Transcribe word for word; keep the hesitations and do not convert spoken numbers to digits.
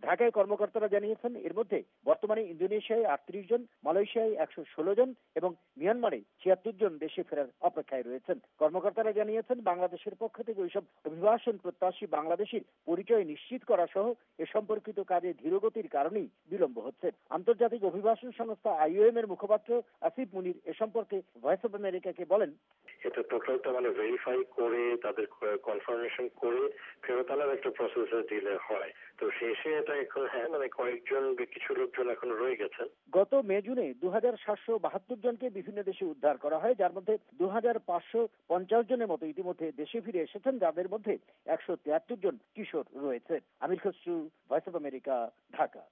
ঢাকায় কর্মকর্তারা জানিয়েছেন এর মধ্যে বর্তমানে ইন্দোনেশিয়ায় আটত্রিশ জন, মালয়েশিয়ায় একশো ষোলো জন এবং মিয়ানমারে ছিয়াত্তর জন দেশে ফেরার অপেক্ষায় রয়েছেন। কর্মকর্তারা জানিয়েছেন বাংলাদেশের পক্ষ থেকে ওইসব অভিবাসন প্রত্যাশী বাংলাদেশির পরিচয় নিশ্চিত করা সহ এ সম্পর্কিত কাজে ধীরগতির কারণেই বিলম্ব হচ্ছে। আন্তর্জাতিক অভিবাসন সংস্থা আইওএম এর মুখপাত্র আসিফ মুনির এ সম্পর্কে ভয়েস অব আমেরিকাকে বলেন, এটা টোটালটা মানে ভেরিফাই করে তাদের কনফার্মেশন করে ফেরত আনার একটা প্রসেসে দিলে হয়। তো শেষে এটা এখন হ্যাঁ মানে কয়েকজন কিছু লোকজন এখন রয়ে গেছেন। গত মে জুনে দু হাজার সাতশো বাহাত্তর জনকে বিভিন্ন দেশে উদ্ধার করা হয়, যার মধ্যে দু হাজার পাঁচশো পঞ্চাশ জনের মতো ইতিমধ্যে দেশে ফিরে এসেছেন, যাদের মধ্যে একশো তিয়াত্তর জন কিশোর রয়েছে। Amir Khasru, Voice of America, Dhaka.